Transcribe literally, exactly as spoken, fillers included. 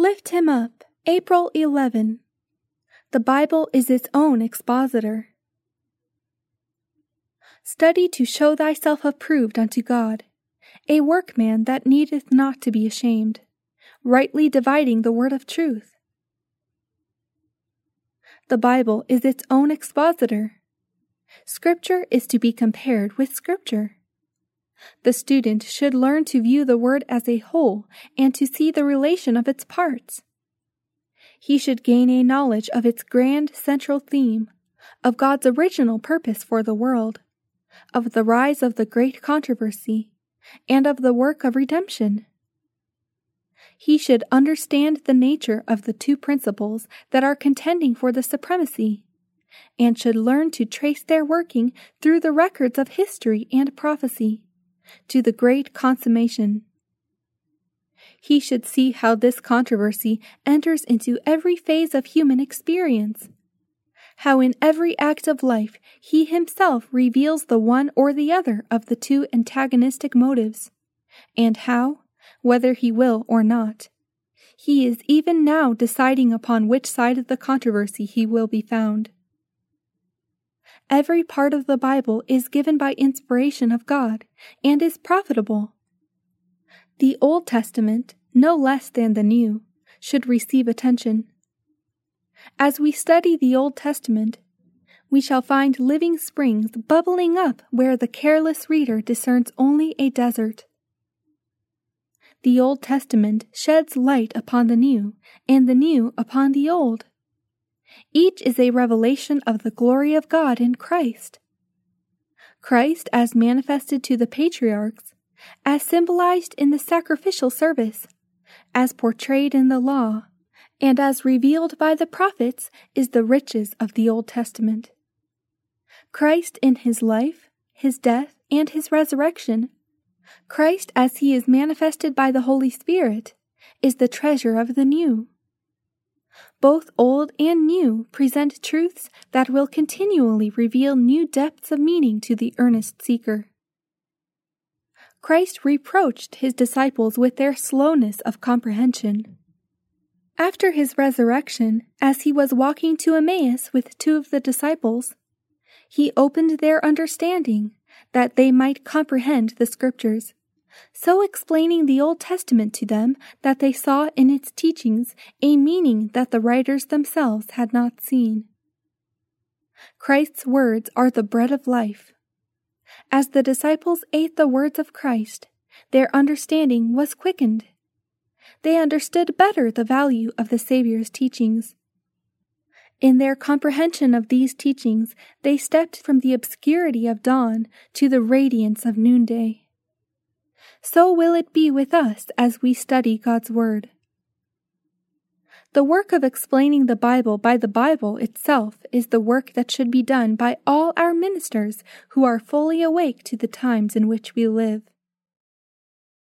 Lift him up, April eleventh. The Bible is its own expositor. Study to show thyself approved unto God, a workman that needeth not to be ashamed, rightly dividing the word of truth. The Bible is its own expositor. Scripture is to be compared with Scripture. The student should learn to view the word as a whole and to see the relation of its parts. He should gain a knowledge of its grand central theme, of God's original purpose for the world, of the rise of the great controversy, and of the work of redemption. He should understand the nature of the two principles that are contending for the supremacy, and should learn to trace their working through the records of history and prophecy, to the great consummation. He should see how this controversy enters into every phase of human experience, how in every act of life he himself reveals the one or the other of the two antagonistic motives, and how, whether he will or not, he is even now deciding upon which side of the controversy he will be found. Every part of the Bible is given by inspiration of God and is profitable. The Old Testament, no less than the New, should receive attention. As we study the Old Testament, we shall find living springs bubbling up where the careless reader discerns only a desert. The Old Testament sheds light upon the New, and the New upon the Old. Each is a revelation of the glory of God in Christ. Christ as manifested to the patriarchs, as symbolized in the sacrificial service, as portrayed in the law, and as revealed by the prophets, is the riches of the Old Testament. Christ in his life, his death, and his resurrection, Christ as he is manifested by the Holy Spirit, is the treasure of the New. Both Old and New present truths that will continually reveal new depths of meaning to the earnest seeker. Christ reproached his disciples with their slowness of comprehension. After his resurrection, as he was walking to Emmaus with two of the disciples, he opened their understanding, that they might comprehend the Scriptures, so explaining the Old Testament to them that they saw in its teachings a meaning that the writers themselves had not seen. Christ's words are the bread of life. As the disciples ate the words of Christ, their understanding was quickened. They understood better the value of the Savior's teachings. In their comprehension of these teachings, they stepped from the obscurity of dawn to the radiance of noonday. So will it be with us as we study God's Word. The work of explaining the Bible by the Bible itself is the work that should be done by all our ministers who are fully awake to the times in which we live.